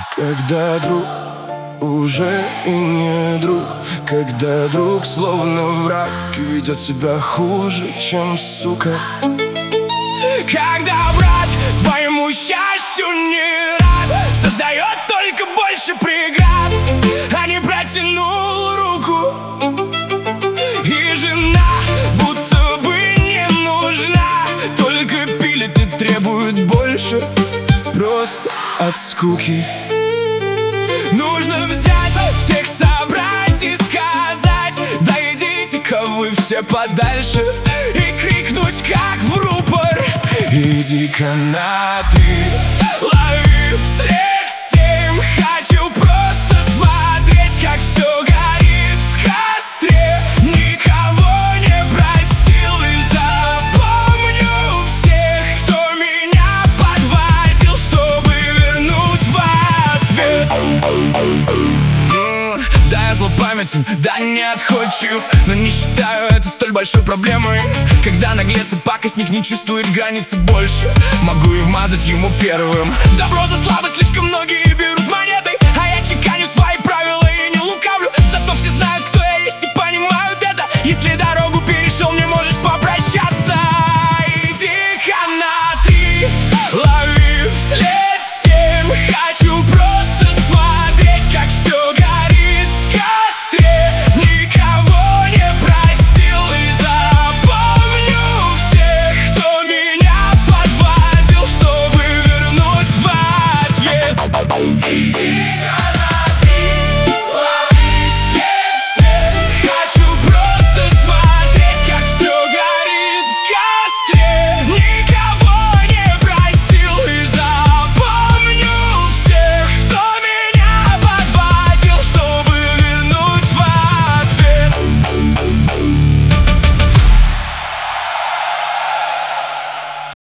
Когда друг уже и не друг, когда друг словно враг и ведет себя хуже, чем сука. Когда брат твоему счастью не рад, создает только больше преград, а не протянул руку. И жена будто бы не нужна, только пилит и требует больше, просто от скуки. Нужно взять, всех собрать и сказать: да идите-ка вы все подальше. И крикнуть как в рупор: иди-ка на ты. Лови вслед 7. Хочу просто смотреть, как все горит в костре. Никого не простил и запомню всех, кто меня подводил, чтобы вернуть в ответ. Да, я злопамятен, да, не отходчив, но не считаю это столь большой проблемой. Когда наглец и пакостник не чувствует границы больше, могу и вмазать ему первым. Добро за слабость